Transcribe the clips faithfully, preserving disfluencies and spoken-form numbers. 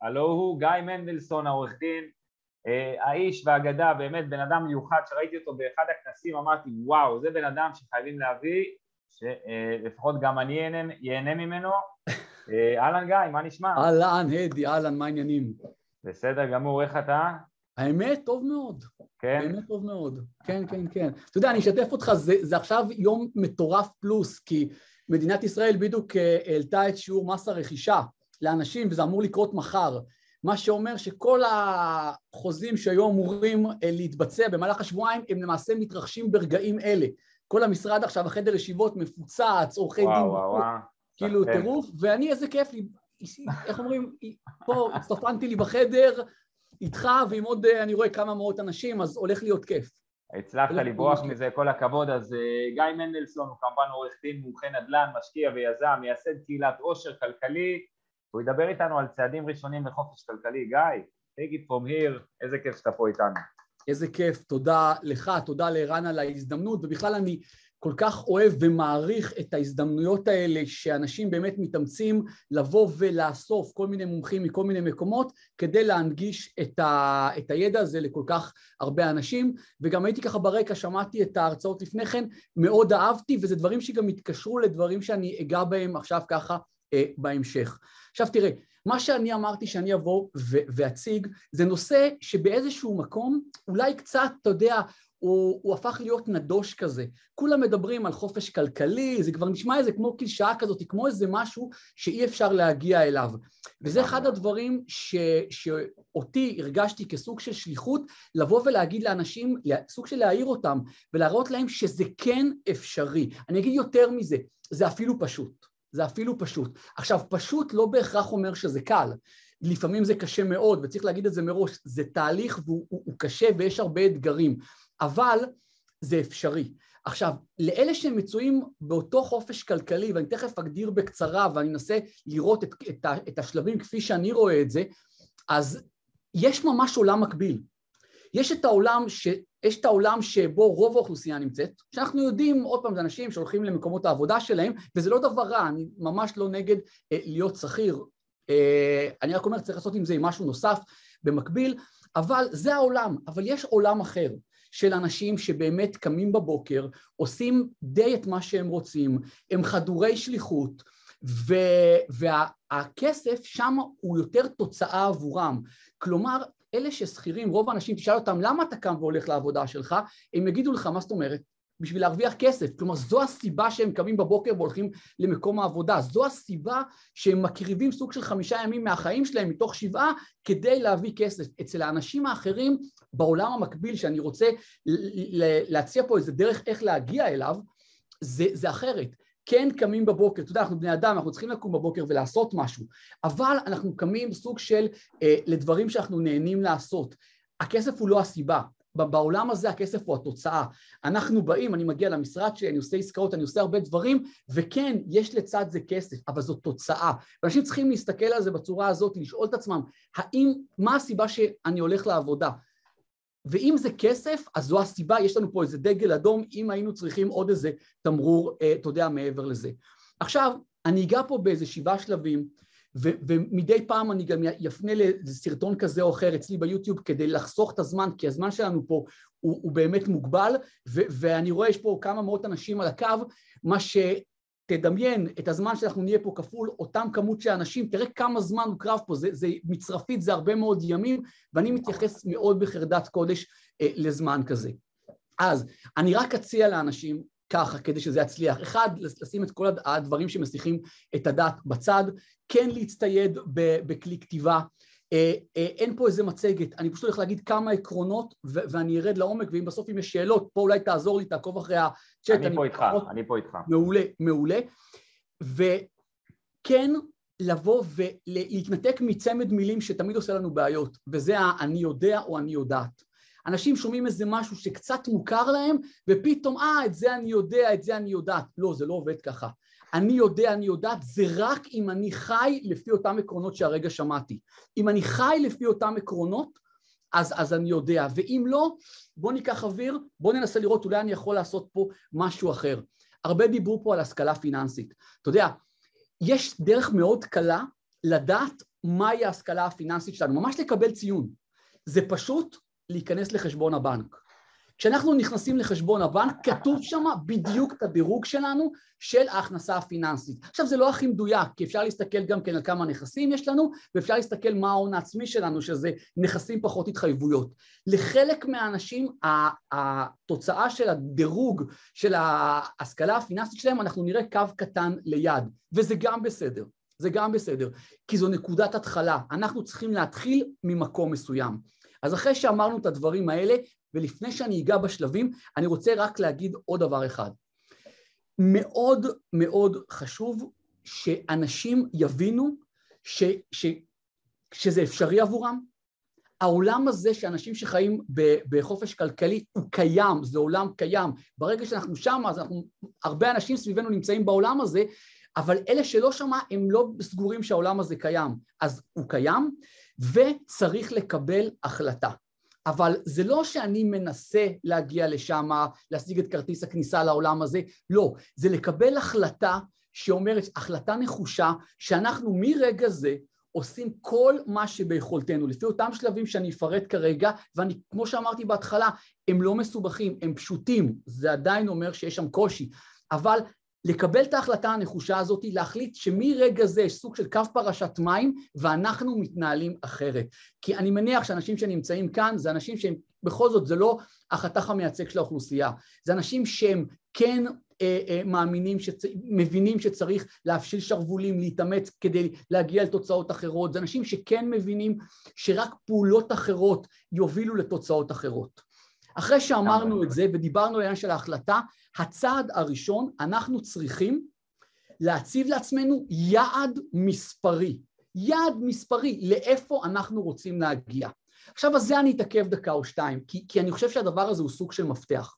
הלו הוא גיא מנדלסון, העורך דין, האיש והאגדה, באמת בן אדם מיוחד שראיתי אותו באחד הכנסים, אמרתי וואו, זה בן אדם שחייבים להביא, שלפחות גם אני ייהנה ממנו. אהלן גיא, מה נשמע? אהלן הדי, אהלן, מה העניינים? בסדר גמור, איך אתה? האמת, טוב מאוד. כן? באמת טוב מאוד. כן, כן, כן. אתה יודע, אני אשתף אותך, זה, זה עכשיו יום מטורף פלוס, כי מדינת ישראל בדיוק העלתה את שיעור מס הרכישה לאנשים, וזה אמור לקרות מחר. מה שאומר שכל החוזים שהיו אמורים להתבצע במהלך השבועיים, הם למעשה מתרחשים ברגעים אלה. כל המשרד עכשיו, החדר ישיבות מפוצץ, עורכי דין, וואו, וואו, כאילו טירוף, ואני איזה כיף לי, איך אומרים, פה הצטרפנתי לי בחדר, איתך ועם עוד, אני רואה כמה מאות אנשים, אז הולך להיות כיף. הצלחת לברוח מזה, כל הכבוד. אז גיא מנדלסון הוא כמובן עורך דין, מומחה נדל"ן, משקיע ויזם, מייסד קהילת עושר כלכלי, הוא ידבר איתנו על צעדים ראשונים לחופש כלכלי. גיא, take it from here, איזה כיף שאתה פה איתנו. איזה כיף, תודה לך, תודה לערן על ההזדמנות, ובכלל אני כל כך אוהב ומעריך את ההזדמנויות האלה שאנשים באמת מתאמצים לבוא ולאסוף כל מיני מומחים מכל מיני מקומות כדי להנגיש את, ה, את הידע הזה לכל כך הרבה אנשים, וגם הייתי ככה ברקע, שמעתי את ההרצאות לפני כן, מאוד אהבתי, וזה דברים שגם התקשרו לדברים שאני אגע בהם עכשיו ככה אה, בהמשך. עכשיו תראה, מה שאני אמרתי שאני אבוא ואציג, זה נושא שבאיזשהו מקום, אולי קצת, אתה יודע, הוא, הוא הפך להיות נדוש כזה. כולם מדברים על חופש כלכלי, זה כבר נשמע איזה כמו קלישאה כזאת, כמו איזה משהו שאי אפשר להגיע אליו. וזה אחד הדברים ש, שאותי הרגשתי כסוג של שליחות, לבוא ולהגיד לאנשים, סוג של להעיר אותם, ולהראות להם שזה כן אפשרי. אני אגיד יותר מזה, זה אפילו פשוט. זה אפילו פשוט. עכשיו, פשוט לא בהכרח אומר שזה קל. לפעמים זה קשה מאוד, וצריך להגיד את זה מראש, זה תהליך והוא הוא, הוא קשה ויש הרבה אתגרים, אבל זה אפשרי. עכשיו, לאלה שהם מצויים באותו חופש כלכלי, ואני תכף אגדיר בקצרה, ואני אנסה לראות את, את, את השלבים כפי שאני רואה את זה, אז יש ממש עולם מקביל. יש את העולם ש... יש את העולם שבו רוב האוכלוסייה נמצאת, שאנחנו יודעים, עוד פעם, זה אנשים שהולכים למקומות העבודה שלהם, וזה לא דבר רע, אני ממש לא נגד אה, להיות שכיר, אה, אני רק אומר, צריך לעשות עם זה משהו נוסף במקביל, אבל זה העולם, אבל יש עולם אחר, של אנשים שבאמת קמים בבוקר, עושים די את מה שהם רוצים, הם חדורי שליחות, והכסף שם הוא יותר תוצאה עבורם, כלומר, אלה ששכירים, רוב האנשים, תשאל אותם, למה אתה קם והולך לעבודה שלך? הם יגידו לך, מה זאת אומרת? בשביל להרוויח כסף. כלומר, זו הסיבה שהם קמים בבוקר והולכים למקום העבודה. זו הסיבה שהם מקריבים סוג של חמישה ימים מהחיים שלהם, מתוך שבעה, כדי להביא כסף. אצל האנשים האחרים, בעולם המקביל, שאני רוצה להציע פה איזה דרך איך להגיע אליו, זה, זה אחרת. כן קמים בבוקר, אתה יודע, אנחנו בני אדם, אנחנו צריכים לקום בבוקר ולעשות משהו, אבל אנחנו קמים בסוג של, אה, לדברים שאנחנו נהנים לעשות. הכסף הוא לא הסיבה, בעולם הזה הכסף הוא התוצאה. אנחנו באים, אני מגיע למשרד שלי, אני עושה עסקאות, אני עושה הרבה דברים, וכן, יש לצד זה כסף, אבל זו תוצאה. ואנשים צריכים להסתכל על זה בצורה הזאת, לשאול את עצמם, האם, מה הסיבה שאני הולך לעבודה? ואם זה כסף, אז זו הסיבה, יש לנו פה איזה דגל אדום, אם היינו צריכים עוד איזה תמרור, אתה יודע, מעבר לזה. עכשיו, אני אגע פה באיזה שבעה שלבים, ו- ומדי פעם אני גם יפנה לסרטון כזה או אחר אצלי ביוטיוב, כדי לחסוך את הזמן, כי הזמן שלנו פה הוא, הוא באמת מוגבל, ו- ואני רואה יש פה כמה מאות אנשים על הקו, מה ש... תדמיין את הזמן שאנחנו נהיה פה כפול, אותם כמות של אנשים, תראה כמה זמן הוא קרב פה, זה, זה מצרפית, זה הרבה מאוד ימים, ואני מתייחס מאוד בחרדת קודש אה, לזמן כזה. אז אני רק אציע לאנשים ככה, כדי שזה יצליח. אחד, לשים את כל הדברים שמסיחים את הדעת בצד, כן להצטייד בכלי כתיבה, אה, אה, אין פה איזה מצגת, אני פשוט הולך להגיד כמה עקרונות, ו- ואני ארד לעומק, ואם בסוף אם יש שאלות, פה אולי תעזור לי, תעקוב אחרי הצ'אט. אני, אני פה איתך, פחות... אני פה איתך. מעולה, מעולה. וכן לבוא ולהתנתק מצמד מילים שתמיד עושה לנו בעיות, וזה אני יודע או אני יודעת. אנשים שומעים איזה משהו שקצת מוכר להם, ופתאום, אה, את זה אני יודע, את זה אני יודעת. לא, זה לא עובד ככה. אני יודע, אני יודעת, זה רק אם אני חי לפי אותם עקרונות שהרגע שמעתי. אם אני חי לפי אותם עקרונות, אז, אז אני יודע. ואם לא, בוא ניקח אוויר, בוא ננסה לראות, אולי אני יכול לעשות פה משהו אחר. הרבה דיברו פה על השכלה פיננסית. אתה יודע, יש דרך מאוד קלה לדעת מהי ההשכלה הפיננסית שלנו, ממש לקבל ציון. זה פשוט להיכנס לחשבון הבנק. כשאנחנו נכנסים לחשבון הבנק, כתוב שם בדיוק את הדירוג שלנו של ההכנסה הפיננסית. עכשיו זה לא הכי מדויק, כי אפשר להסתכל גם כן על כמה נכסים יש לנו, ואפשר להסתכל מה ההון העצמי שלנו, שזה נכסים פחות התחייבויות. לחלק מהאנשים, התוצאה של הדירוג של ההשכלה הפיננסית שלהם, אנחנו נראה קו קטן ליד, וזה גם בסדר, זה גם בסדר, כי זו נקודת התחלה, אנחנו צריכים להתחיל ממקום מסוים. אז אחרי שאמרנו את הדברים האלה, ולפני שאני אגע בשלבים, אני רוצה רק להגיד עוד דבר אחד. מאוד מאוד חשוב שאנשים יבינו ש, ש, שזה אפשרי עבורם. העולם הזה שאנשים שחיים בחופש כלכלי הוא קיים, זה עולם קיים. ברגע שאנחנו שם, אז אנחנו, הרבה אנשים סביבנו נמצאים בעולם הזה, אבל אלה שלא שמה הם לא סגורים שהעולם הזה קיים. אז הוא קיים וצריך לקבל החלטה. אבל זה לא שאני מנסה להגיע לשם, להשיג את כרטיס הכניסה לעולם הזה, לא, זה לקבל החלטה שאומרת, החלטה נחושה, שאנחנו מרגע זה עושים כל מה שביכולתנו, לפי אותם שלבים שאני אפרט כרגע, ואני, כמו שאמרתי בהתחלה, הם לא מסובכים, הם פשוטים, זה עדיין אומר שיש שם קושי, אבל לקבל את ההחלטה הנחושה הזאת, להחליט שמרגע זה יש סוג של קו פרשת מים, ואנחנו מתנהלים אחרת. כי אני מניח שאנשים שנמצאים כאן, זה אנשים שהם, בכל זאת, זה לא החתך המייצג של האוכלוסייה, זה אנשים שהם כן אה, אה, מאמינים, שצ... מבינים שצריך להפשיל שרוולים, להתאמץ כדי להגיע לתוצאות אחרות, זה אנשים שכן מבינים שרק פעולות אחרות יובילו לתוצאות אחרות. אחרי שאמרנו את זה ודיברנו על העניין של ההחלטה, הצעד הראשון, אנחנו צריכים להציב לעצמנו יעד מספרי, יעד מספרי לאיפה אנחנו רוצים להגיע. עכשיו, אז זה אני אתעכב דקה או שתיים, כי, כי אני חושב שהדבר הזה הוא סוג של מפתח.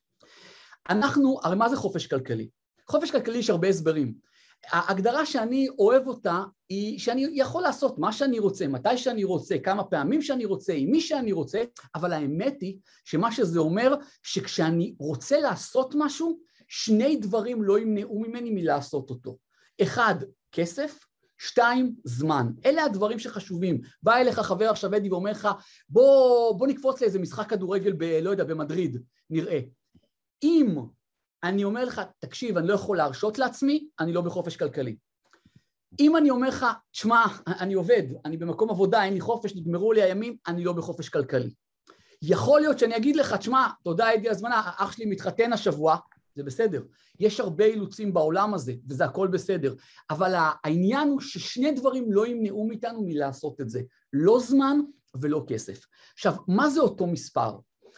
אנחנו, הרי מה זה חופש כלכלי? חופש כלכלי יש הרבה הסברים. ההגדרה שאני אוהב אותה היא שאני יכול לעשות מה שאני רוצה, מתי שאני רוצה, כמה פעמים שאני רוצה, עם מי שאני רוצה, אבל האמת היא שמה שזה אומר שכשאני רוצה לעשות משהו, שני דברים לא ימנעו ממני מלעשות אותו. אחד, כסף, שתיים, זמן. אלה הדברים שחשובים. בא אליך חבר עכשיו אדי ואומר לך, בוא, בוא נקפוץ לאיזה משחק כדורגל ב, לא יודע, במדריד, נראה. אם אני אומר לך, תקשיב, אני לא יכול להרשות לעצמי, אני לא בחופש כלכלי. אם אני אומר לך, תשמע, אני עובד, אני במקום עבודה, אין לי חופש, נגמרו לי הימים, אני לא בחופש כלכלי. יכול להיות שאני אגיד לך, תשמע, תודה אדי הזמנה, אח שלי מתחתן השבוע, זה בסדר. יש הרבה אילוצים בעולם הזה, וזה הכל בסדר. אבל העניין הוא ששני דברים לא ימנעו מאיתנו מלעשות את זה. לא זמן ולא כסף. עכשיו, מה זה אותו מספר?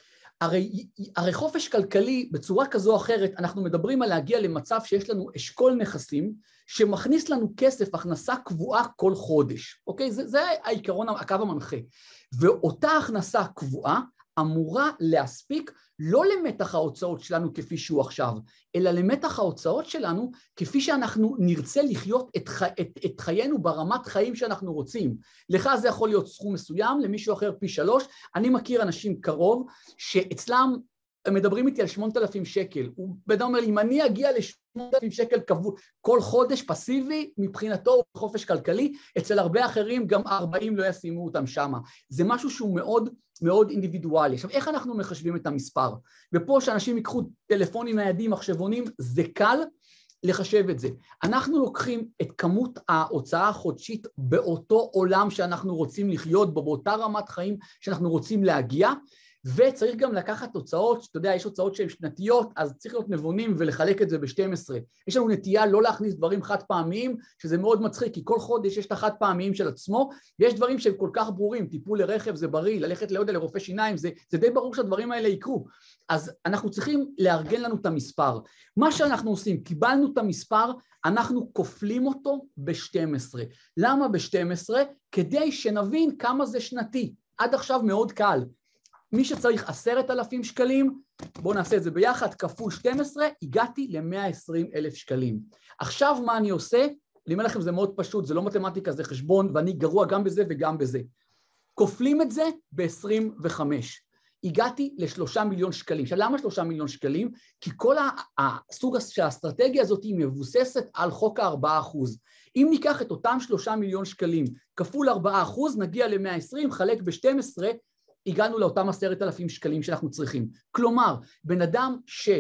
הרי, הרי חופש כלכלי בצורה כזו או אחרת, אנחנו מדברים על להגיע למצב שיש לנו אשכול נכסים, שמכניס לנו כסף, הכנסה קבועה כל חודש, אוקיי? זה, זה העיקרון, הקו המנחה. ואותה הכנסה קבועה אמורה להספיק לא למתח ההוצאות שלנו כפי שהוא עכשיו, אלא למתח ההוצאות שלנו כפי שאנחנו נרצה לחיות את, חי, את, את חיינו ברמת חיים שאנחנו רוצים. לך זה יכול להיות סכום מסוים, למישהו אחר פי שלוש. אני מכיר אנשים קרוב שאצלם הם מדברים איתי על שמונת אלפים שקל. הוא בדם אומר לי, אם אני אגיע ל-שמונת אלפים שקל קבוע, כל חודש פסיבי, מבחינתו הוא חופש כלכלי, אצל הרבה אחרים גם ארבעים לא ישימו אותם שמה. זה משהו שהוא מאוד מאוד אינדיבידואלי. עכשיו, איך אנחנו מחשבים את המספר? ופה שאנשים ייקחו טלפונים ניידים, מחשבונים, זה קל לחשב את זה. אנחנו לוקחים את כמות ההוצאה החודשית באותו עולם שאנחנו רוצים לחיות בו, באותה רמת חיים שאנחנו רוצים להגיע, וצריך גם לקחת הוצאות, שאתה יודע, יש הוצאות שהן שנתיות, אז צריך להיות נבונים ולחלק את זה ב-שתים עשרה. יש לנו נטייה לא להכניס דברים חד פעמיים, שזה מאוד מצחיק, כי כל חודש יש את החד פעמיים של עצמו, ויש דברים שהם כל כך ברורים, טיפול לרכב זה בריא, ללכת לעוד לרופא שיניים, זה, זה די ברור שהדברים האלה יקרו. אז אנחנו צריכים לארגן לנו את המספר. מה שאנחנו עושים, קיבלנו את המספר, אנחנו כופלים אותו ב-שתים עשרה. למה ב-שתים עשרה? כדי שנבין כמה זה שנתי. עד עכשיו מאוד קל. מי שצריך עשרת אלפים שקלים, בואו נעשה את זה ביחד, כפול שתים עשרה, הגעתי ל-מאה ועשרים אלף שקלים. עכשיו מה אני עושה? אני אומר לכם, זה מאוד פשוט, זה לא מתמטיקה, זה חשבון, ואני גרוע גם בזה וגם בזה. כופלים את זה ב-עשרים וחמש. הגעתי לשלושה מיליון שקלים. עכשיו, למה שלושה מיליון שקלים? כי כל הסוג של האסטרטגיה הזאת היא מבוססת על חוק הארבעה אחוז. אם ניקח את אותם שלושה מיליון שקלים כפול ארבעה אחוז, נגיע ל-מאה ועשרים, חלק ב-שתים עשרה, הגענו לאותם עשרת אלפים שקלים שאנחנו צריכים. כלומר, בן אדם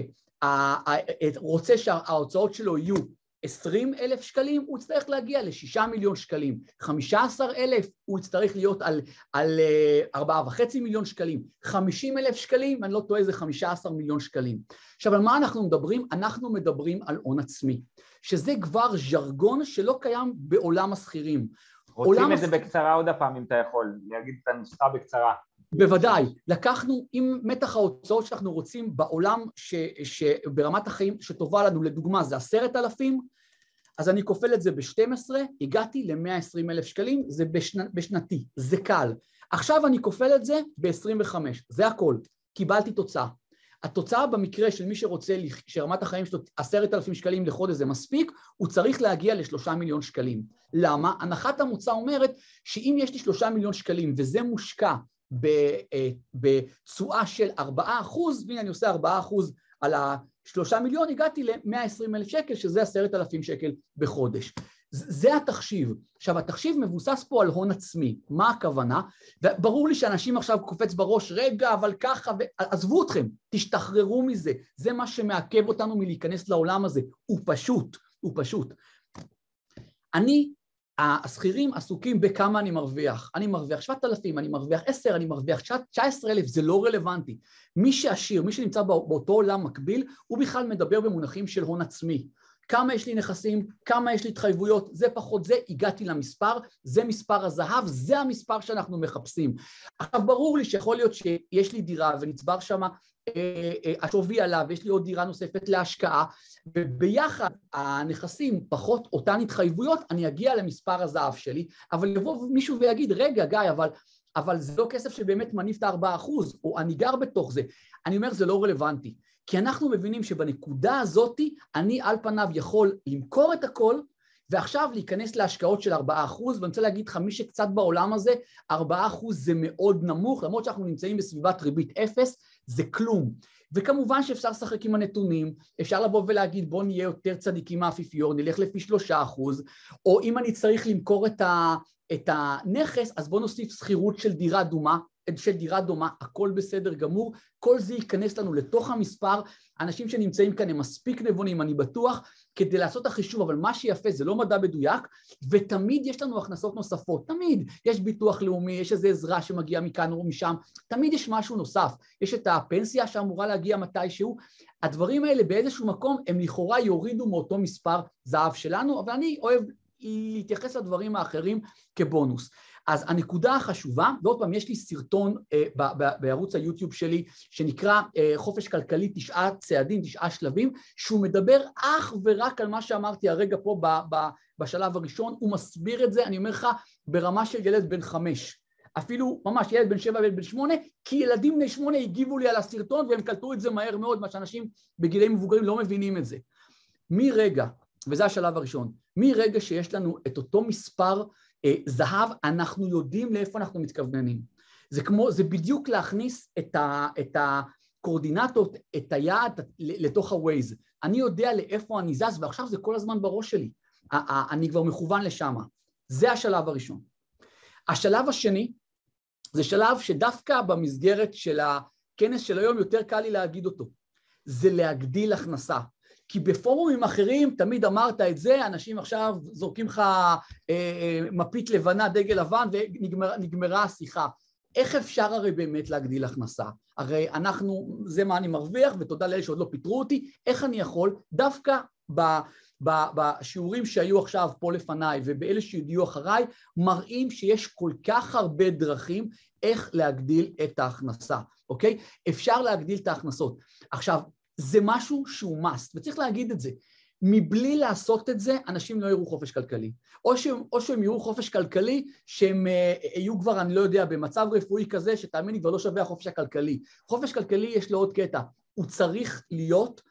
שרוצה שההוצאות שלו יהיו עשרים אלף שקלים, הוא יצטרך להגיע לשישה מיליון שקלים. חמישה עשר אלף, הוא יצטרך להיות על, על ארבעה וחצי מיליון שקלים. חמישים אלף שקלים, אני לא טועה, זה חמישה עשר מיליון שקלים. עכשיו, על מה אנחנו מדברים? אנחנו מדברים על הון עצמי, שזה כבר ז'רגון שלא קיים בעולם השכירים. רוצים את זה בקצרה עוד הפעם, אם אתה יכול, להגיד את הנוסחה בקצרה. בוודאי, לקחנו עם מתח ההוצאות שאנחנו רוצים בעולם ש, שברמת החיים שטובה לנו, לדוגמה זה עשרת אלפים, אז אני כופל את זה ב-שתים עשרה, הגעתי ל-מאה ועשרים אלף שקלים, זה בשנ, בשנתי, זה קל. עכשיו אני כופל את זה ב-עשרים וחמש, זה הכל, קיבלתי תוצאה. התוצאה במקרה של מי שרוצה שרמת החיים שלו עשרת אלפים שקלים לחודש זה מספיק, הוא צריך להגיע לשלושה מיליון שקלים. למה? הנחת המוצא אומרת שאם יש לי שלושה מיליון שקלים וזה מושקע בצועה של ארבעה אחוז, והנה אני עושה ארבעה אחוז על השלושה מיליון, הגעתי ל-מאה ועשרים אלף שקל, שזה עשרת אלפים שקל בחודש. זה התחשיב. עכשיו, התחשיב מבוסס פה על הון עצמי. מה הכוונה? וברור לי שאנשים עכשיו קופץ בראש, רגע, אבל ככה, עזבו אתכם, תשתחררו מזה. זה מה שמעכב אותנו מלהיכנס לעולם הזה. הוא פשוט, הוא פשוט. אני, השכירים עסוקים בכמה אני מרוויח. אני מרוויח שבעת אלפים, אני מרוויח עשר, אני מרוויח תשע עשרה אלף, זה לא רלוונטי. מי שעשיר, מי שנמצא באותו עולם מקביל, הוא בכלל מדבר במונחים של הון עצמי. כמה יש לי נכסים, כמה יש לי התחייבויות, זה פחות זה, הגעתי למספר, זה מספר הזהב, זה המספר שאנחנו מחפשים. עכשיו ברור לי שיכול להיות שיש לי דירה ונצבר שם אה, אה, השווי עליו, ויש לי עוד דירה נוספת להשקעה, וביחד הנכסים פחות אותן התחייבויות, אני אגיע למספר הזהב שלי, אבל יבוא מישהו ויגיד, רגע גיא, אבל, אבל זה לא כסף שבאמת מניף את הארבעה אחוז, או אני גר בתוך זה. אני אומר, זה לא רלוונטי. כי אנחנו מבינים שבנקודה הזאת אני על פניו יכול למכור את הכל, ועכשיו להיכנס להשקעות של ארבעה אחוז, ואני רוצה להגיד לך, מי שקצת בעולם הזה, ארבעה אחוז זה מאוד נמוך, למרות שאנחנו נמצאים בסביבת ריבית אפס, זה כלום. וכמובן שאפשר לשחק עם הנתונים, אפשר לבוא ולהגיד, בוא נהיה יותר צדיקים מהאפיפיור, נלך לפי שלושה אחוז, או אם אני צריך למכור את, ה, את הנכס, אז בוא נוסיף שכירות של דירה דומה, של דירה דומה, הכל בסדר גמור, כל זה ייכנס לנו לתוך המספר, אנשים שנמצאים כאן הם מספיק נבונים, אני בטוח, כדי לעשות החישוב, אבל מה שיפה זה לא מדע מדויק, ותמיד יש לנו הכנסות נוספות, תמיד, יש ביטוח לאומי, יש איזו עזרה שמגיעה מכאן או משם, תמיד יש משהו נוסף, יש את הפנסיה שאמורה להגיע מתישהו, הדברים האלה באיזשהו מקום הם לכאורה יורידו מאותו מספר זהב שלנו, אבל אני אוהב להתייחס לדברים האחרים כבונוס. אז הנקודה החשובה, ועוד פעם יש לי סרטון אה, ב- ב- בערוץ היוטיוב שלי, שנקרא אה, חופש כלכלי, תשעה צעדים, תשעה שלבים, שהוא מדבר אך ורק על מה שאמרתי הרגע פה ב- ב- בשלב הראשון, הוא מסביר את זה, אני אומר לך, ברמה של ילד בן חמש, אפילו ממש ילד בן שבע וילד בן שמונה, כי ילדים בני שמונה הגיבו לי על הסרטון, והם קלטו את זה מהר מאוד, מה שאנשים בגילאים מבוגרים לא מבינים את זה. מרגע, וזה השלב הראשון, מרגע שיש לנו את אותו מספר, זהב, אנחנו יודעים לאיפה אנחנו מתכווננים. זה כמו, זה בדיוק להכניס את, ה, את הקורדינטות, את היעד לתוך הווייז. אני יודע לאיפה אני זז, ועכשיו זה כל הזמן בראש שלי. אני כבר מכוון לשם. זה השלב הראשון. השלב השני, זה שלב שדווקא במסגרת של הכנס של היום יותר קל לי להגיד אותו. זה להגדיל הכנסה. כי בפורומים אחרים תמיד אמרת את זה, אנשים עכשיו זורקים לך אה, אה, מפית לבנה, דגל לבן, ונגמרה השיחה. איך אפשר הרי באמת להגדיל הכנסה? הרי אנחנו, זה מה אני מרוויח, ותודה לאלה שעוד לא פיתרו אותי, איך אני יכול, דווקא ב, ב, בשיעורים שהיו עכשיו פה לפניי, ובאלה שיהיו אחריי, מראים שיש כל כך הרבה דרכים איך להגדיל את ההכנסה, אוקיי? אפשר להגדיל את ההכנסות. עכשיו, זה משהו שהוא must, וצריך להגיד את זה. מבלי לעשות את זה, אנשים לא יראו חופש כלכלי. או שהם, או שהם יראו חופש כלכלי, שהם יהיו כבר, אני לא יודע, במצב רפואי כזה, שתאמין לי, כבר לא שווה החופש הכלכלי. חופש כלכלי יש לו עוד קטע. הוא צריך להיות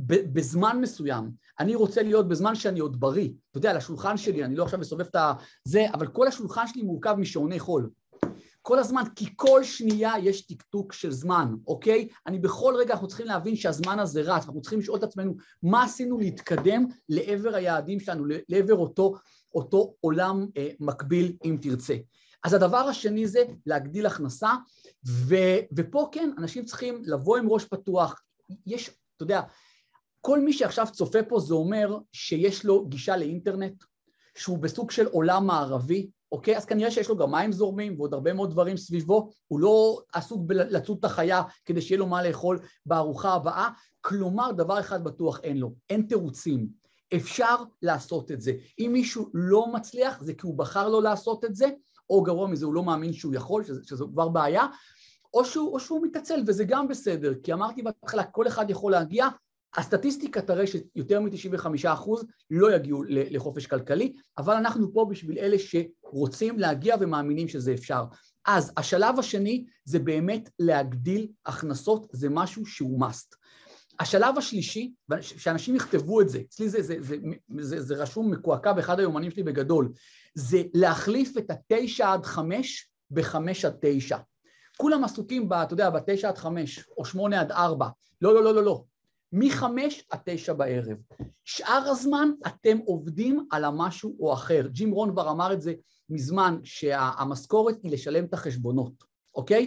בזמן מסוים. אני רוצה להיות בזמן שאני עוד בריא. אתה יודע, על השולחן שלי, אני לא עכשיו מסובב את זה, אבל כל השולחן שלי מורכב משעוני חול. כל הזמן, כי כל שנייה יש טקטוק של זמן, אוקיי? אני בכל רגע אנחנו צריכים להבין שהזמן הזה רץ, אנחנו צריכים לשאול את עצמנו מה עשינו להתקדם לעבר היעדים שלנו, לעבר אותו, אותו עולם אה, מקביל אם תרצה. אז הדבר השני זה להגדיל הכנסה, ו, ופה כן, אנשים צריכים לבוא עם ראש פתוח. יש, אתה יודע, כל מי שעכשיו צופה פה זה אומר שיש לו גישה לאינטרנט, שהוא בסוג של עולם מערבי, אוקיי? אז כנראה שיש לו גם מים זורמים ועוד הרבה מאוד דברים סביבו, הוא לא עסוק בלצוד את החיה כדי שיהיה לו מה לאכול בארוחה הבאה, כלומר דבר אחד בטוח אין לו, אין תירוצים, אפשר לעשות את זה. אם מישהו לא מצליח זה כי הוא בחר לא לעשות את זה, או גרוע מזה הוא לא מאמין שהוא יכול, שזה, שזו כבר בעיה, או שהוא, או שהוא מתעצל וזה גם בסדר, כי אמרתי בהתחלה כל אחד יכול להגיע, הסטטיסטיקה תראה שיותר מ-תשעים וחמישה אחוז לא יגיעו לחופש כלכלי, אבל אנחנו פה בשביל אלה שרוצים להגיע ומאמינים שזה אפשר. אז השלב השני זה באמת להגדיל הכנסות, זה משהו שהוא must. השלב השלישי, שאנשים יכתבו את זה, אצלי זה, זה, זה, זה, זה רשום מקועקע באחד היומנים שלי בגדול, זה להחליף את התשע עד חמש בחמש עד תשע. כולם עסוקים, ב, אתה יודע, בתשע עד חמש או שמונה עד ארבע. לא, לא, לא, לא, לא. מחמש עד תשע בערב. שאר הזמן אתם עובדים על המשהו או אחר. ג'ים רון כבר אמר את זה מזמן, שהמשכורת היא לשלם את החשבונות, אוקיי?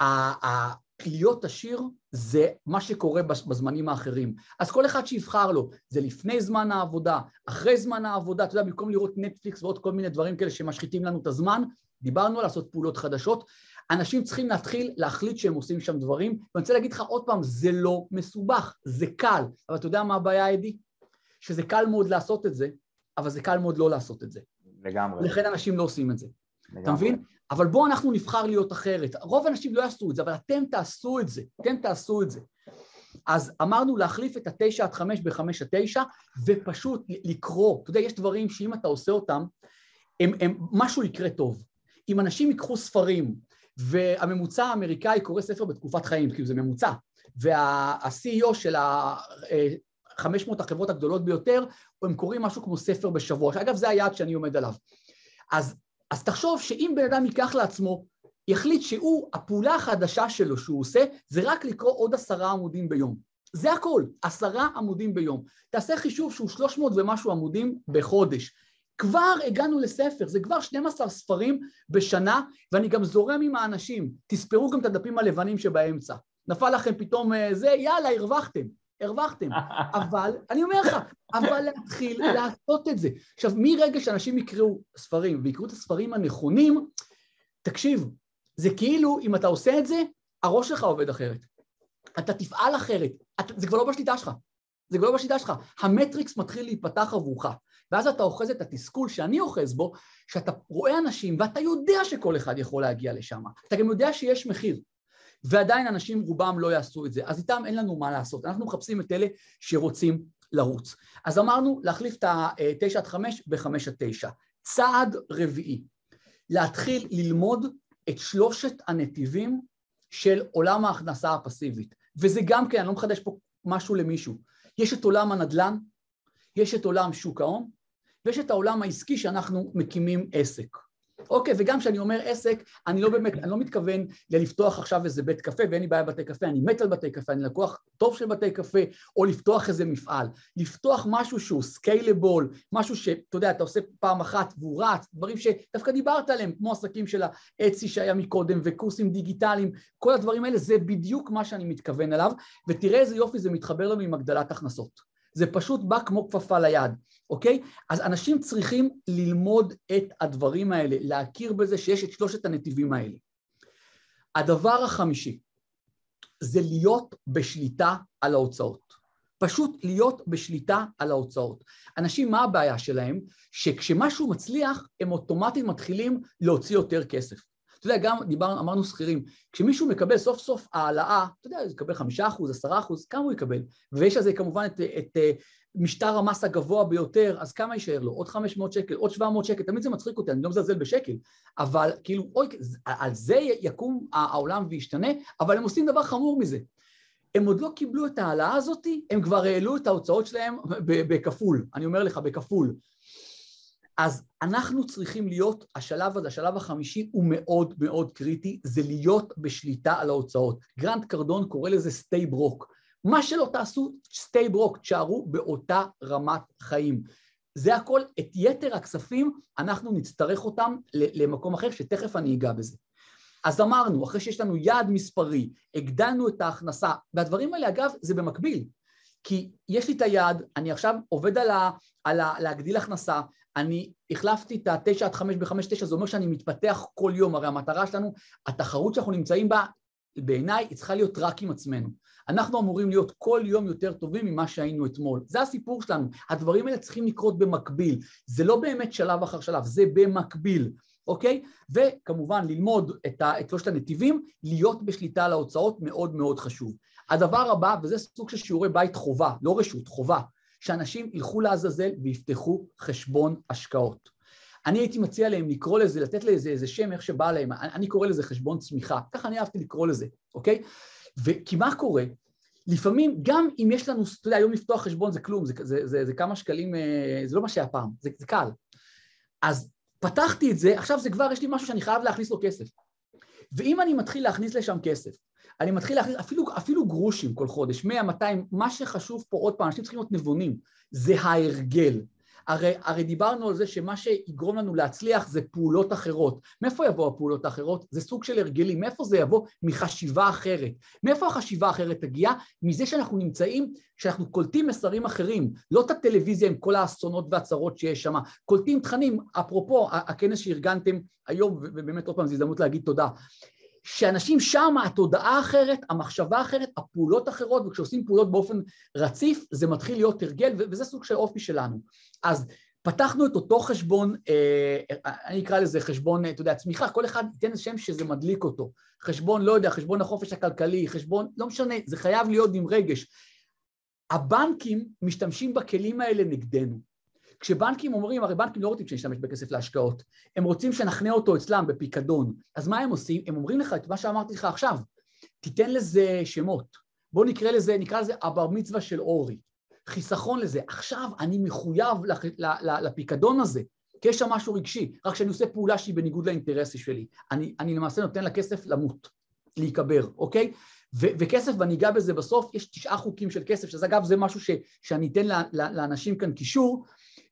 להיות עשיר זה מה שקורה בזמנים האחרים. אז כל אחד שיבחר לו, זה לפני זמן העבודה, אחרי זמן העבודה, אתה יודע, במקום לראות נטפליקס ועוד כל מיני דברים כאלה שמשחיתים לנו את הזמן, דיברנו על לעשות פעולות חדשות, אנשים צריכים להתחיל להחליט שהם עושים שם דברים, ואני רוצה להגיד לך עוד פעם, זה לא מסובך, זה קל, אבל אתה יודע מה הבעיה, אדי? שזה קל מאוד לעשות את זה, אבל זה קל מאוד לא לעשות את זה. לגמרי. לכן אנשים לא עושים את זה. לגמרי. אתה מבין? אבל בואו אנחנו נבחר להיות אחרת. רוב האנשים לא יעשו את זה, אבל אתם תעשו את זה, אתם תעשו את זה. אז אמרנו להחליף את התשע עד חמש בחמש עד תשע, ופשוט לקרוא. אתה יודע, יש דברים שאם אתה עושה אותם, הם, הם, משהו יקרה טוב. אם אנשים יקחו ספרים, והממוצע האמריקאי קורא ספר בתקופת חיים, כי זה ממוצע, וה-סי אי או של ה-חמש מאות החברות הגדולות ביותר, הם קוראים משהו כמו ספר בשבוע. אגב, זה היעד שאני עומד עליו. אז, אז תחשוב שאם בן אדם ייקח לעצמו, יחליט שהוא, הפעולה החדשה שלו שהוא עושה, זה רק לקרוא עוד עשרה עמודים ביום. זה הכל, עשרה עמודים ביום. תעשה חישוב שהוא שלוש מאות ומשהו עמודים בחודש. כבר הגענו לספר, זה כבר שנים עשר ספרים בשנה, ואני גם זורם עם האנשים, תספרו גם את הדפים הלבנים שבאמצע. נפל לכם פתאום זה, יאללה, הרווחתם, הרווחתם. אבל, אני אומר לך, אבל להתחיל לעשות את זה. עכשיו, מרגע שאנשים יקראו ספרים, ויקראו את הספרים הנכונים, תקשיב, זה כאילו, אם אתה עושה את זה, הראש שלך עובד אחרת. אתה תפעל אחרת, אתה, זה כבר לא בשליטה שלך. זה כבר לא בשליטה שלך. המטריקס מתחיל להיפתח עבורך. ואז אתה אוחז את התסכול שאני אוחז בו, שאתה רואה אנשים, ואתה יודע שכל אחד יכול להגיע לשם. אתה גם יודע שיש מחיר. ועדיין אנשים רובם לא יעשו את זה. אז איתם אין לנו מה לעשות. אנחנו מחפשים את אלה שרוצים לרוץ. אז אמרנו להחליף את ה-תשע עד חמש ב-חמש עד תשע. צעד רביעי. להתחיל ללמוד את שלושת הנתיבים של עולם ההכנסה הפסיבית. וזה גם כן, אני לא מחדש פה משהו למישהו. יש את עולם הנדל"ן, יש את עולם שוק ההון, ויש את העולם העסקי שאנחנו מקימים עסק. אוקיי, וגם כשאני אומר עסק, אני לא באמת, אני לא מתכוון לפתוח עכשיו איזה בית קפה, ואין לי בעיה בתי קפה, אני מת על בתי קפה, אני לקוח טוב של בתי קפה, או לפתוח איזה מפעל. לפתוח משהו שהוא סקיילבול, משהו שאתה יודע, אתה עושה פעם אחת והוא רץ, דברים שדווקא דיברת עליהם, כמו עסקים של האצי שהיה מקודם, וקורסים דיגיטליים, כל הדברים האלה, זה בדיוק מה שאני מתכוון אליו, ותראה איזה יופי זה מתחבר לנו עם הגדלת הכנסות. זה פשוט בא כמו כפפה ליד, אוקיי? אז אנשים צריכים ללמוד את הדברים האלה, להכיר בזה שיש את שלושת הנתיבים האלה. הדבר החמישי, זה להיות בשליטה על ההוצאות. פשוט להיות בשליטה על ההוצאות. אנשים, מה הבעיה שלהם? שכשמשהו מצליח, הם אוטומטית מתחילים להוציא יותר כסף. אתה יודע, גם דיברנו, אמרנו שכירים, כשמישהו מקבל סוף סוף העלאה, אתה יודע, הוא יקבל חמישה אחוז, עשרה אחוז, כמה הוא יקבל? ויש על זה כמובן את, את, את משטר המס הגבוה ביותר, אז כמה יישאר לו? עוד חמש מאות שקל, עוד שבע מאות שקל, תמיד זה מצחיק אותי, אני לא מזלזל בשקל, אבל כאילו, אוי, על זה יקום העולם וישתנה, אבל הם עושים דבר חמור מזה. הם עוד לא קיבלו את העלאה הזאת, הם כבר העלו את ההוצאות שלהם בכפול, אני אומר לך, בכפול. אז אנחנו צריכים להיות, השלב הזה, השלב החמישי הוא מאוד מאוד קריטי, זה להיות בשליטה על ההוצאות. גרנט קרדון קורא לזה stay broke. מה שלא תעשו, stay broke, תשארו באותה רמת חיים. זה הכל, את יתר הכספים, אנחנו נצטרך אותם למקום אחר, שתכף אני אגע בזה. אז אמרנו, אחרי שיש לנו יעד מספרי, הגדלנו את ההכנסה, והדברים האלה, אגב, זה במקביל. כי יש לי את היעד, אני עכשיו עובד על, ה, על ה, להגדיל הכנסה, אני החלפתי את ה-תשע עד חמש ב-חמש תשע, זה אומר שאני מתפתח כל יום, הרי המטרה שלנו, התחרות שאנחנו נמצאים בה, בעיניי, היא צריכה להיות רק עם עצמנו. אנחנו אמורים להיות כל יום יותר טובים ממה שהיינו אתמול. זה הסיפור שלנו. הדברים האלה צריכים לקרות במקביל. זה לא באמת שלב אחר שלב, זה במקביל, אוקיי? וכמובן, ללמוד את, ה, את שלושת הנתיבים, להיות בשליטה על ההוצאות מאוד מאוד חשוב. הדבר הבא, וזה סוג של שיעורי בית חובה, לא רשות, חובה, שאנשים ילכו לעזאזל ויפתחו חשבון השקעות. אני הייתי מציע להם לקרוא לזה, לתת לזה איזה שם, איך שבא להם, אני, אני קורא לזה חשבון צמיחה, ככה אני אהבתי לקרוא לזה, אוקיי? וכי מה קורה? לפעמים, גם אם יש לנו, אתה יודע, היום לפתוח חשבון זה כלום, זה, זה, זה, זה כמה שקלים, זה לא מה שהיה פעם, זה, זה קל. אז פתחתי את זה, עכשיו זה כבר, יש לי משהו שאני חייב להכניס לו כסף. ואם אני מתחיל להכניס לשם כסף, אני מתחיל להכניס אפילו, אפילו גרושים כל חודש, מאה, מאתיים, מה שחשוב פה עוד פעם, אנשים צריכים להיות נבונים, זה ההרגל. הרי, הרי דיברנו על זה שמה שיגרום לנו להצליח זה פעולות אחרות. מאיפה יבוא הפעולות האחרות? זה סוג של הרגלים. מאיפה זה יבוא? מחשיבה אחרת. מאיפה החשיבה האחרת תגיע? מזה שאנחנו נמצאים, שאנחנו קולטים מסרים אחרים, לא את הטלוויזיה עם כל האסונות והצרות שיש שם, קולטים תכנים, אפרופו הכנס שארגנתם היום, ובאמת עוד פעם זו הזדמנות להגיד תודה, שאנשים שם, התודעה אחרת, המחשבה אחרת, הפעולות אחרות, וכשעושים פעולות באופן רציף, זה מתחיל להיות הרגל, וזה סוג של אופי שלנו. אז פתחנו את אותו חשבון, אני אקרא לזה חשבון, אתה יודע, צמיחה, כל אחד ייתן שם שזה מדליק אותו. חשבון, לא יודע, חשבון החופש הכלכלי, חשבון, לא משנה, זה חייב להיות עם רגש. הבנקים משתמשים בכלים האלה נגדנו. כשבנקים אומרים, הרי בנקים לא רוצים שנשתמש בכסף להשקעות, הם רוצים שנחנה אותו אצלם בפיקדון, אז מה הם עושים? הם אומרים לך את מה שאמרתי לך עכשיו, תיתן לזה שמות, בוא נקרא לזה, נקרא לזה הבר מצווה של אורי, חיסכון לזה, עכשיו אני מחויב לפיקדון הזה, כי יש שם משהו רגשי, רק שאני עושה פעולה שהיא בניגוד לאינטרסי שלי, אני, אני למעשה נותן לכסף למות, להיקבר, אוקיי? ו- וכסף, ואני אגע בזה בסוף, יש תשעה חוקים של כסף, שזה אגב זה משהו ש- שאני אתן לאנשים כאן קישור,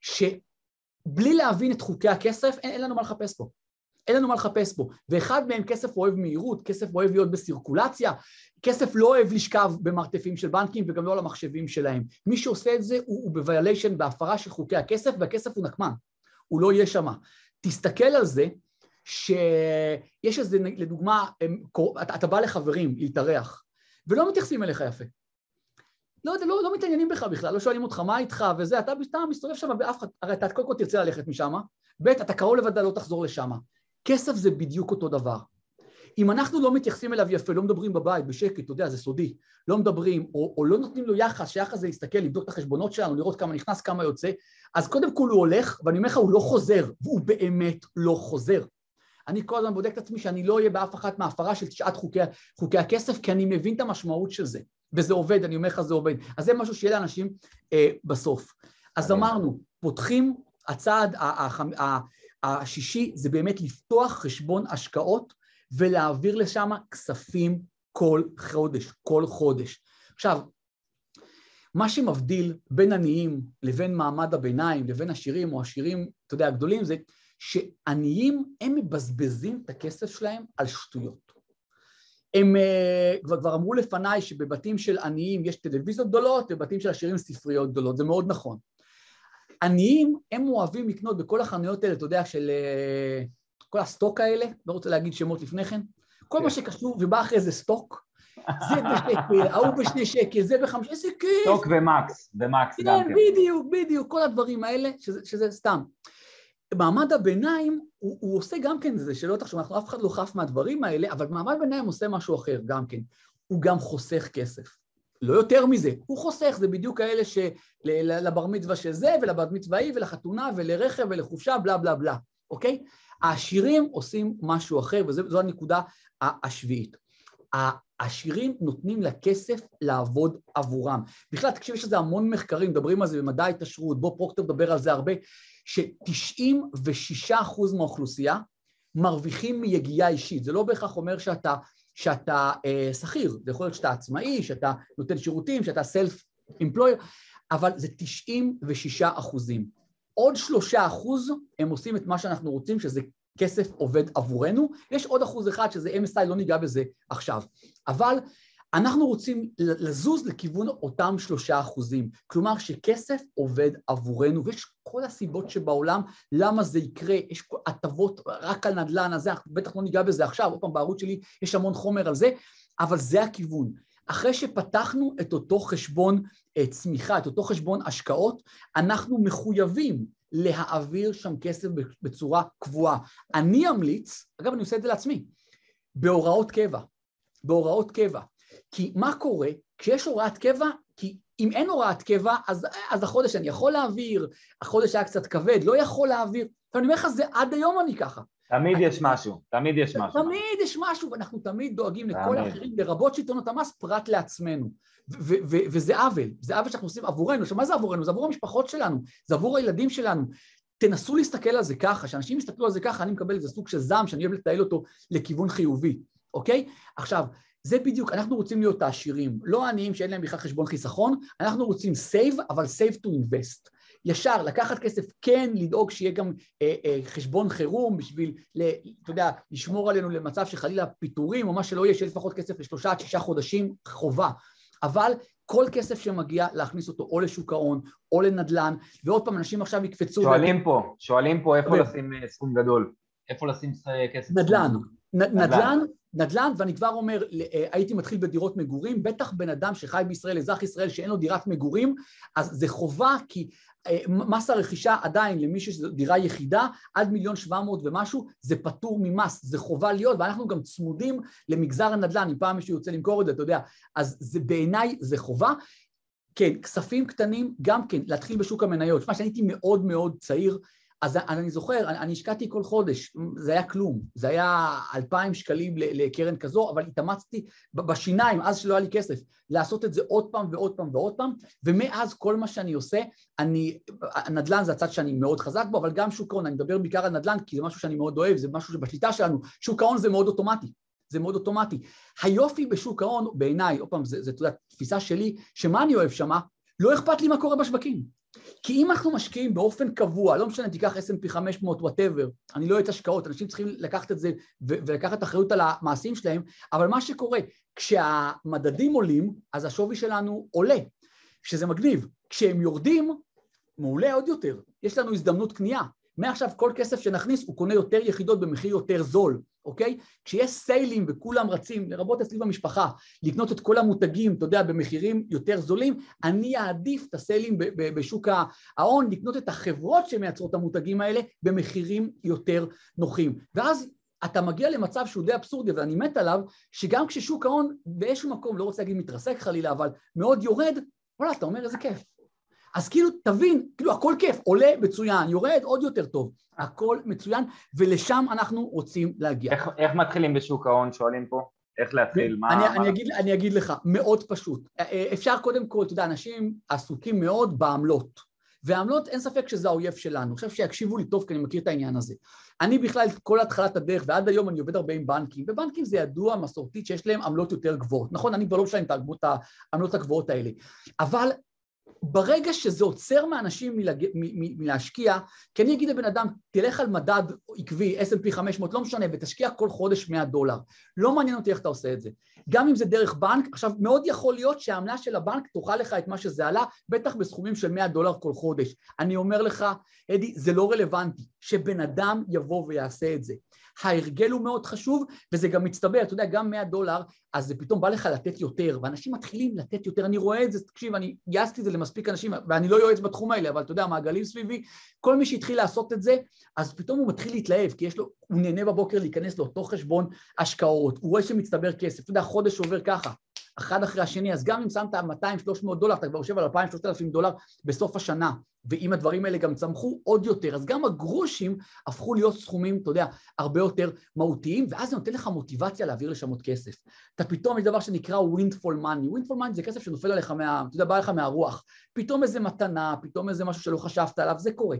שבלי להבין את חוקי הכסף, אין, אין לנו מה לחפש פה. אין לנו מה לחפש פה. ואחד מהם כסף אוהב מהירות, כסף אוהב להיות בסירקולציה, כסף לא אוהב לשכב במרתפים של בנקים וגם לא על המחשבים שלהם. מי שעושה את זה הוא, הוא בוויוליישן, בהפרה של חוקי הכסף, והכסף הוא נקמן. הוא לא יהיה שמה. תסתכל על זה, שיש איזה, לדוגמה, אתה, אתה בא לחברים להתארח, ולא מתייחסים אליך יפה. לא, לא, לא מתעניינים בך בכלל, לא שואלים אותך מה איתך וזה, אתה בסתם מסתובב שם באף אחד, הרי אתה קודם כל תרצה ללכת משם, ב' אתה קרוב לבד לא תחזור לשם. כסף זה בדיוק אותו דבר. אם אנחנו לא מתייחסים אליו יפה, לא מדברים בבית, בשקט, אתה יודע, זה סודי, לא מדברים, או, או לא נותנים לו יחס, שיחס זה להסתכל, לבדוק את החשבונות שלנו, לראות כמה נכנס, כמה יוצא, אז קודם כל הוא הולך, ואני אומר לך, הוא לא חוזר, והוא באמת לא חוזר. אני כל הזמן בודק את עצמי שאני לא אהיה באף אחת מההפרה של תשעת חוקי, חוקי הכסף, כי אני מבין את המשמעות של זה. וזה עובד, אני אומר לך, זה עובד. אז זה משהו שיהיה לאנשים אה, בסוף. אז אמרנו, פותחים, הצעד השישי, זה באמת לפתוח חשבון השקעות, ולהעביר לשם כספים כל חודש, כל חודש. עכשיו, מה שמבדיל בין עניים לבין מעמד הביניים, לבין עשירים או עשירים, אתה יודע, הגדולים, זה שעניים הם מבזבזים את הכסף שלהם על שטויות. הם כבר, כבר אמרו לפניי שבבתים של עניים יש טלוויזיות גדולות, ובבתים של עשירים ספריות גדולות, זה מאוד נכון. עניים הם אוהבים לקנות בכל החנויות האלה, אתה יודע, של כל הסטוק האלה, לא רוצה להגיד שמות לפני כן, כל מה שקשור, ובא אחרי זה סטוק, זה בשקל, ההוא בשני שקל, זה בחמש, איזה כיף. סטוק ומקס, ומקס גם כן. בדיוק, בדיוק, כל הדברים האלה, שזה, שזה סתם. מעמד הביניים, הוא, הוא עושה גם כן זה, שלא תחשוב, אנחנו אף אחד לא חף מהדברים האלה, אבל מעמד הביניים עושה משהו אחר גם כן. הוא גם חוסך כסף. לא יותר מזה, הוא חוסך, זה בדיוק האלה שלבר מצווה של זה, ולבר מצווה היא, ולחתונה, ולרכב, ולחופשה, בלה בלה בלה, אוקיי? העשירים עושים משהו אחר, וזו הנקודה השביעית. העשירים נותנים לכסף לעבוד עבורם. בכלל, תקשיב, יש לזה המון מחקרים, מדברים על זה במדע ההתעשרות, בו פרוקטר מדבר על זה הרבה, ש-תשעים ושישה אחוז מהאוכלוסייה מרוויחים מיגיעה אישית. זה לא בהכרח אומר שאתה, שאתה אה, שכיר, זה יכול להיות שאתה עצמאי, שאתה נותן שירותים, שאתה סלף אמפלויר, אבל זה תשעים ושישה אחוזים. עוד שלושה אחוז הם עושים את מה שאנחנו רוצים, שזה כסף עובד עבורנו. יש עוד אחוז אחד שזה אם אס איי, לא ניגע בזה עכשיו. אבל אנחנו רוצים לזוז לכיוון אותם שלושה אחוזים. כלומר שכסף עובד עבורנו, ויש כל הסיבות שבעולם למה זה יקרה, יש הטבות רק על נדל"ן הזה, בטח לא ניגע בזה עכשיו, עוד פעם בערוץ שלי יש המון חומר על זה, אבל זה הכיוון. אחרי שפתחנו את אותו חשבון צמיחה, את אותו חשבון השקעות, אנחנו מחויבים להעביר שם כסף בצורה קבועה. אני אמליץ, אגב אני עושה את זה לעצמי, בהוראות קבע, בהוראות קבע. כי מה קורה? כשיש הוראת קבע, כי אם אין הוראת קבע, אז, אז החודש אני יכול להעביר, החודש היה קצת כבד, לא יכול להעביר, אני אומר לך, זה עד היום אני ככה. תמיד יש משהו, תמיד יש משהו. תמיד יש משהו, ואנחנו תמיד דואגים לכל האחרים, לרבות שלטונות המס, פרט לעצמנו. וזה עוול, זה עוול שאנחנו עושים עבורנו. עכשיו, מה זה עבורנו? זה עבור המשפחות שלנו, זה עבור הילדים שלנו. תנסו להסתכל על זה ככה, שאנשים יסתכלו על זה ככה, אני מקבל איזה סוג של זעם, שאני אוהב לטייל אותו לכיוון חיובי, אוקיי? עכשיו, זה בדיוק, אנחנו רוצים להיות העשירים, לא העניים שאין להם בכלל חשבון חיסכון, אנחנו רוצים save, אבל save to invest. ישר, לקחת כסף, כן, לדאוג שיהיה גם אה, אה, חשבון חירום בשביל, ל, אתה יודע, לשמור עלינו למצב שחלילה פיטורים, או מה שלא יהיה, שיהיה לפחות כסף לשלושה עד שישה חודשים, חובה. אבל כל כסף שמגיע להכניס אותו או לשוק ההון, או לנדל"ן, ועוד פעם אנשים עכשיו יקפצו... שואלים פה, שואלים פה איפה לשים סכום גדול, איפה לשים כסף? נדל"ן, נדל"ן, נדל"ן, ואני כבר אומר, הייתי מתחיל בדירות מגורים, בטח בן אדם שחי בישראל, אזרח ישראל שאין לו דירת מגורים, אז זה חובה, כי מס הרכישה עדיין למישהו שזו דירה יחידה, עד מיליון שבע מאות ומשהו, זה פטור ממס, זה חובה להיות, ואנחנו גם צמודים למגזר הנדל"ן, אם פעם מישהו יוצא למכור את זה, אתה יודע, אז זה בעיניי זה חובה. כן, כספים קטנים, גם כן, להתחיל בשוק המניות, שמה שאני הייתי מאוד מאוד צעיר, אז אני זוכר, אני השקעתי כל חודש, זה היה כלום, זה היה אלפיים שקלים לקרן כזו, אבל התאמצתי בשיניים, אז שלא היה לי כסף, לעשות את זה עוד פעם ועוד פעם ועוד פעם, ומאז כל מה שאני עושה, אני, הנדל"ן זה הצד שאני מאוד חזק בו, אבל גם שוק ההון, אני מדבר בעיקר על נדל"ן, כי זה משהו שאני מאוד אוהב, זה משהו שבשליטה שלנו, שוק ההון זה מאוד אוטומטי, זה מאוד אוטומטי. היופי בשוק ההון, בעיניי, עוד פעם, זה, זה, זה תפיסה שלי, שמה אני אוהב שמה, לא אכפת לי מה קורה בשווקים. כי אם אנחנו משקיעים באופן קבוע, לא משנה, תיקח אס אנד פי חמש מאות, whatever, אני לא אוהב השקעות, אנשים צריכים לקחת את זה ולקחת אחריות על המעשים שלהם, אבל מה שקורה, כשהמדדים עולים, אז השווי שלנו עולה, שזה מגניב. כשהם יורדים, מעולה עוד יותר, יש לנו הזדמנות קנייה. מעכשיו כל כסף שנכניס הוא קונה יותר יחידות במחיר יותר זול, אוקיי? כשיש סיילים וכולם רצים, לרבות אצלי במשפחה, לקנות את כל המותגים, אתה יודע, במחירים יותר זולים, אני אעדיף את הסיילים בשוק ההון, לקנות את החברות שמייצרות את המותגים האלה במחירים יותר נוחים. ואז אתה מגיע למצב שהוא די אבסורדי, ואני מת עליו, שגם כששוק ההון באיזשהו מקום, לא רוצה להגיד מתרסק חלילה, אבל מאוד יורד, וואלה, אתה אומר איזה כיף. אז כאילו, תבין, כאילו הכל כיף, עולה מצוין, יורד עוד יותר טוב, הכל מצוין, ולשם אנחנו רוצים להגיע. איך, איך מתחילים בשוק ההון, שואלים פה? איך להתחיל? מה, אני, מה... אני, אגיד, אני אגיד לך, מאוד פשוט. אפשר קודם כל, אתה יודע, אנשים עסוקים מאוד בעמלות, והעמלות אין ספק שזה האויב שלנו. אני חושב שיקשיבו לי טוב, כי אני מכיר את העניין הזה. אני בכלל, כל התחלת הדרך, ועד היום אני עובד הרבה עם בנקים, ובנקים זה ידוע מסורתית שיש להם עמלות יותר גבוהות. נכון, אני כבר לא משלם את העמלות הגבוהות האלה. אבל ברגע שזה עוצר מאנשים מלהג... מ... מ... מלהשקיע, כי אני אגיד לבן אדם, תלך על מדד עקבי, אס אנד פי חמש מאות, לא משנה, ותשקיע כל חודש מאה דולר. לא מעניין אותי איך אתה עושה את זה. גם אם זה דרך בנק, עכשיו מאוד יכול להיות שהעמלה של הבנק תוכל לך את מה שזה עלה, בטח בסכומים של מאה דולר כל חודש. אני אומר לך, אדי, זה לא רלוונטי, שבן אדם יבוא ויעשה את זה. ההרגל הוא מאוד חשוב, וזה גם מצטבר, אתה יודע, גם מאה דולר, אז זה פתאום בא לך לתת יותר, ואנשים מתחילים לתת יותר, אני רואה את זה, תקשיב, אני גייסתי את זה למספיק אנשים, ואני לא יועץ בתחום האלה, אבל אתה יודע, מעגלים סביבי, כל מי שהתחיל לעשות את זה, אז פתאום הוא מתחיל להתלהב, כי יש לו, הוא נהנה בבוקר להיכנס לאותו חשבון השקעות, הוא רואה שמצטבר כסף, אתה יודע, חודש עובר ככה, אחד אחרי השני, אז גם אם שמת מאתיים שלוש מאות דולר, אתה כבר יושב על אלפיים שלושת אלפים דולר בסוף השנה, ואם הדברים האלה גם צמחו עוד יותר, אז גם הגרושים הפכו להיות סכומים, אתה יודע, הרבה יותר מהותיים, ואז זה נותן לך מוטיבציה להעביר לשם עוד כסף. אתה פתאום, יש דבר שנקרא windfall money, windfall money זה כסף שנופל עליך מה, אתה יודע, בא לך מהרוח, פתאום איזה מתנה, פתאום איזה משהו שלא חשבת עליו, זה קורה.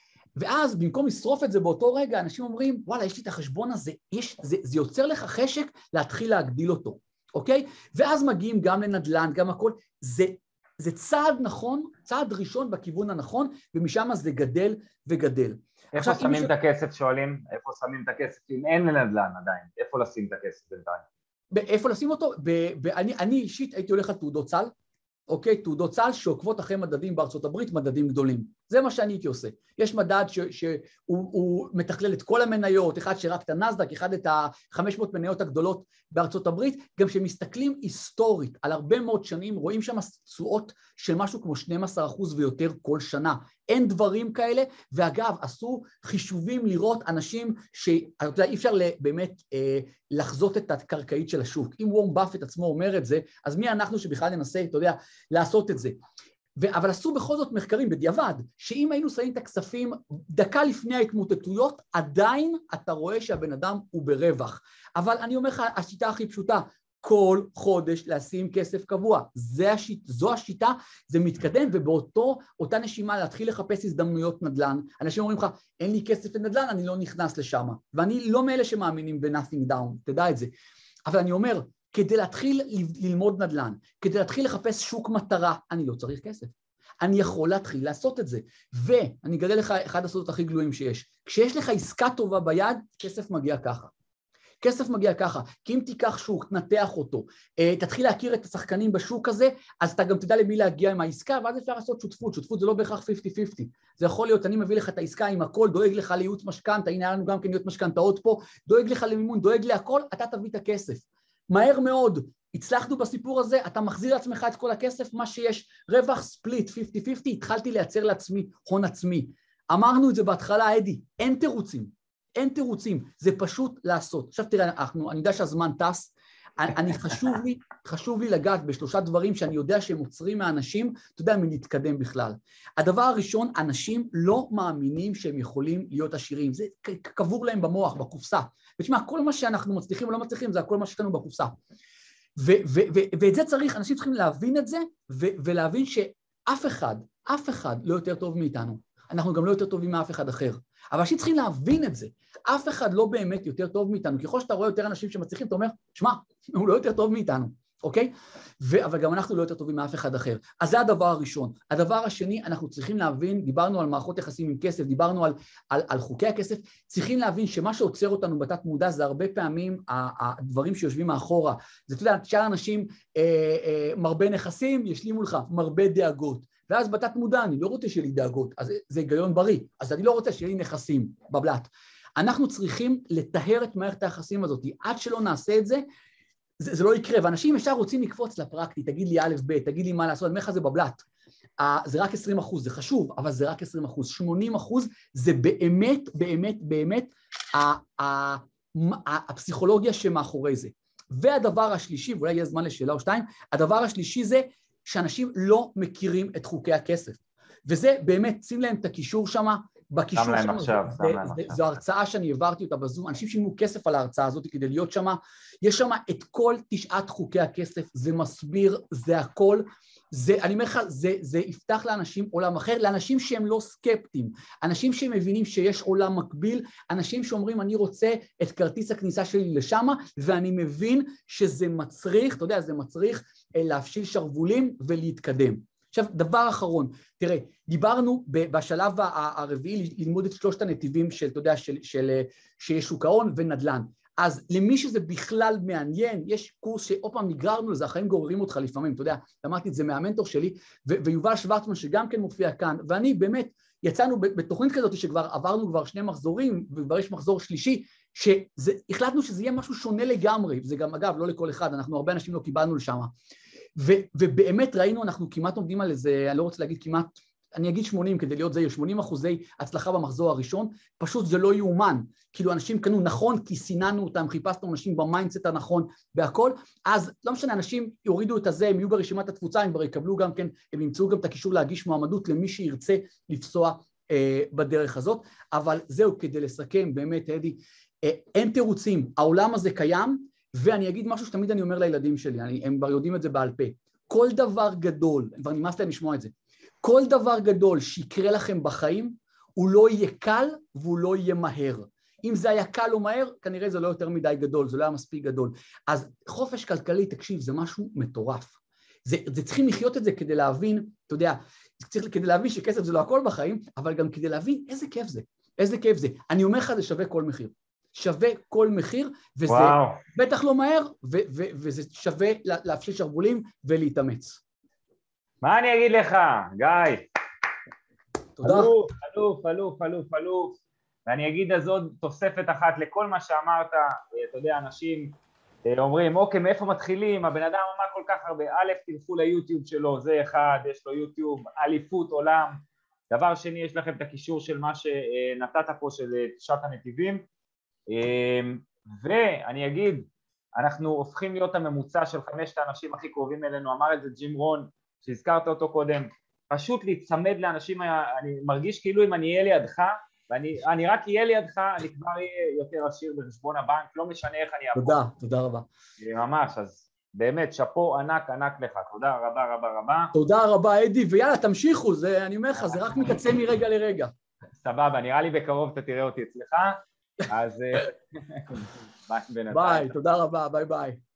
ואז במקום לשרוף את זה באותו רגע, אנשים אומרים, וואלה, יש לי את החשבון הזה, יש, זה, זה יוצר לך חשק להתחיל להגדיל אותו, אוקיי? ואז מגיעים גם לנדל"ן, גם הכל, זה, זה צעד נכון, צעד ראשון בכיוון הנכון, ומשם זה גדל וגדל. איפה עכשיו, שמים ש... את הכסף, שואלים? איפה שמים את הכסף? אם אין לנדל"ן עדיין, איפה לשים את הכסף בינתיים? איפה לשים אותו? ב, ב, אני, אני אישית הייתי הולך על תעודות סל, אוקיי, תעודות סל שעוקבות אחרי מדדים בארצות הברית, מדדים גדולים. זה מה שאני הייתי עושה. יש מדד ש, שהוא מתכלל את כל המניות, אחד שרק את הנסדק, אחד את ה-חמש מאות מניות הגדולות בארצות הברית, גם שמסתכלים היסטורית על הרבה מאוד שנים, רואים שם תשואות של משהו כמו שנים עשר אחוז ויותר כל שנה. אין דברים כאלה, ואגב, עשו חישובים לראות אנשים שאתה יודע, אי אפשר באמת אה, לחזות את הקרקעית של השוק. אם וורן באפט עצמו אומר את זה, אז מי אנחנו שבכלל ננסה, אתה יודע, לעשות את זה. ו- אבל עשו בכל זאת מחקרים בדיעבד, שאם היינו שמים את הכספים דקה לפני ההתמוטטויות, עדיין אתה רואה שהבן אדם הוא ברווח. אבל אני אומר לך, השיטה הכי פשוטה, כל חודש לשים כסף קבוע. זה השיט, זו השיטה, זה מתקדם, ובאותו, אותה נשימה להתחיל לחפש הזדמנויות נדל"ן. אנשים אומרים לך, אין לי כסף לנדל"ן, אני לא נכנס לשם. ואני לא מאלה שמאמינים ב-nothing down, תדע את זה. אבל אני אומר, כדי להתחיל ללמוד נדל"ן, כדי להתחיל לחפש שוק מטרה, אני לא צריך כסף. אני יכול להתחיל לעשות את זה. ואני אגלה לך אחד הסודות הכי גלויים שיש. כשיש לך עסקה טובה ביד, כסף מגיע ככה. כסף מגיע ככה, כי אם תיקח שוק, תנתח אותו, תתחיל להכיר את השחקנים בשוק הזה, אז אתה גם תדע למי להגיע עם העסקה, ואז אפשר לעשות שותפות, שותפות זה לא בהכרח חמישים חמישים, זה יכול להיות, אני מביא לך את העסקה עם הכל, דואג לך לייעוץ משכנתא, הנה היה לנו גם כן ייעוץ משכנתאות פה, דואג לך למימון, דואג להכל, אתה תביא את הכסף. מהר מאוד, הצלחנו בסיפור הזה, אתה מחזיר לעצמך את כל הכסף, מה שיש, רווח ספליט, חמישים חמישים, התחלתי לייצר לעצמי הון עצמי. אמרנו את זה בהתחלה, אדי, אין תירוצים. אין תירוצים, זה פשוט לעשות. עכשיו תראה, אנחנו, אני יודע שהזמן טס, אני, אני חשוב לי, חשוב לי לגעת בשלושה דברים שאני יודע שהם עוצרים מהאנשים, אתה יודע, מלהתקדם בכלל. הדבר הראשון, אנשים לא מאמינים שהם יכולים להיות עשירים, זה קבור להם במוח, בקופסה. ותשמע, כל מה שאנחנו מצליחים או לא מצליחים, זה הכל מה שיש לנו בקופסה. ו- ו- ו- ואת זה צריך, אנשים צריכים להבין את זה, ו- ולהבין שאף אחד, אף אחד לא יותר טוב מאיתנו. אנחנו גם לא יותר טובים מאף אחד אחר. אבל אנשים צריכים להבין את זה. אף אחד לא באמת יותר טוב מאיתנו. ככל שאתה רואה יותר אנשים שמצליחים, אתה אומר, שמע, הוא לא יותר טוב מאיתנו, אוקיי? ו- אבל גם אנחנו לא יותר טובים מאף אחד אחר. אז זה הדבר הראשון. הדבר השני, אנחנו צריכים להבין, דיברנו על מערכות יחסים עם כסף, דיברנו על, על, על חוקי הכסף, צריכים להבין שמה שעוצר אותנו בתת מודע, זה הרבה פעמים הדברים שיושבים מאחורה. זה, אתה יודע, שאר אנשים, אה, אה, מרבה נכסים, ישלימו לך, מרבה דאגות. ואז בתת מודע, אני לא רוצה שיהיה לי דאגות, אז זה היגיון בריא, אז אני לא רוצה שיהיה לי נכסים בבלט. אנחנו צריכים לטהר את מערכת היחסים הזאת, עד שלא נעשה את זה, זה, זה לא יקרה, ואנשים ישר רוצים לקפוץ לפרקטי, תגיד לי א' ב', תגיד לי מה לעשות, אני אומר לך זה בבלט, זה רק עשרים אחוז, זה חשוב, אבל זה רק עשרים אחוז, שמונים אחוז זה באמת, באמת, באמת הפסיכולוגיה שמאחורי זה. והדבר השלישי, ואולי יהיה זמן לשאלה או שתיים, הדבר השלישי זה, שאנשים לא מכירים את חוקי הכסף. וזה באמת, שים להם את הקישור שם, בקישור שם, עכשיו, זה, זה, זה, זו הרצאה שאני העברתי אותה בזום, אנשים שילמו כסף על ההרצאה הזאת כדי להיות שם, יש שם את כל תשעת חוקי הכסף, זה מסביר, זה הכל, זה, אני אומר לך, זה, זה יפתח לאנשים עולם אחר, לאנשים שהם לא סקפטיים, אנשים שמבינים שיש עולם מקביל, אנשים שאומרים אני רוצה את כרטיס הכניסה שלי לשם, ואני מבין שזה מצריך, אתה יודע, זה מצריך להפשיל שרוולים ולהתקדם. עכשיו, דבר אחרון, תראה, דיברנו בשלב הרביעי ללמוד את שלושת הנתיבים של, אתה יודע, של, של, שיש שוק ההון ונדל"ן. אז למי שזה בכלל מעניין, יש קורס שעוד פעם נגררנו לזה, החיים גוררים אותך לפעמים, אתה יודע, למדתי את זה מהמנטור שלי, ו- ויובל שוורצמן שגם כן מופיע כאן, ואני באמת, יצאנו בתוכנית כזאת שכבר עברנו כבר שני מחזורים, וכבר יש מחזור שלישי, שהחלטנו שזה יהיה משהו שונה לגמרי, וזה גם אגב לא לכל אחד, אנחנו הרבה אנשים לא קיבלנו לשם, ו- ובאמת ראינו, אנחנו כמעט עומדים על איזה, אני לא רוצה להגיד כמעט, אני אגיד שמונים כדי להיות זהיר, שמונים אחוזי הצלחה במחזור הראשון, פשוט זה לא יאומן. כאילו אנשים קנו נכון כי סיננו אותם, חיפשנו אנשים במיינדסט הנכון בהכל, אז לא משנה, אנשים יורידו את הזה, הם יהיו ברשימת התפוצה, הם כבר יקבלו גם כן, הם ימצאו גם את הקישור להגיש מועמדות למי שירצה לפסוע אה, בדרך הזאת, אבל זהו, כדי לסכם, באמת, אדי, אה, אין תירוצים, העולם הזה קיים, ואני אגיד משהו שתמיד אני אומר לילדים שלי, אני, הם כבר יודעים את זה בעל פה, כל דבר גדול, כבר נמאס להם לשמוע את זה, כל דבר גדול שיקרה לכם בחיים, הוא לא יהיה קל והוא לא יהיה מהר. אם זה היה קל או מהר, כנראה זה לא יותר מדי גדול, זה לא היה מספיק גדול. אז חופש כלכלי, תקשיב, זה משהו מטורף. זה, זה צריכים לחיות את זה כדי להבין, אתה יודע, צריך כדי להבין שכסף זה לא הכל בחיים, אבל גם כדי להבין איזה כיף זה, איזה כיף זה. אני אומר לך, זה שווה כל מחיר. שווה כל מחיר, וזה וואו. בטח לא מהר, ו- ו- וזה שווה להפשיל שרוולים ולהתאמץ. מה אני אגיד לך, גיא? תודה. אלוף, אלוף, אלוף, אלוף, אלוף. ואני אגיד אז עוד תוספת אחת לכל מה שאמרת, אתה יודע, אנשים אומרים, אוקיי, מאיפה מתחילים? הבן אדם אמר כל כך הרבה, א', תלכו ליוטיוב שלו, זה אחד, יש לו יוטיוב, אליפות עולם. דבר שני, יש לכם את הקישור של מה שנתת פה, של תשעת הנתיבים. ואני אגיד, אנחנו הופכים להיות הממוצע של חמשת האנשים הכי קרובים אלינו, אמר את זה ג'ים רון, שהזכרת אותו קודם, פשוט להצמד לאנשים, אני מרגיש כאילו אם אני אהיה לידך, ואני אני רק אהיה לידך, אני כבר אהיה יותר עשיר בחשבון הבנק, לא משנה איך אני אעבור. תודה, תודה רבה. ממש, אז באמת, שפו ענק ענק לך, תודה רבה רבה רבה. תודה רבה אדי, ויאללה, תמשיכו, זה, אני אומר לך, זה רק מתעצם מרגע לרגע. סבבה, נראה לי בקרוב אתה תראה אותי אצלך, אז ביי, ביי, תודה רבה, ביי ביי.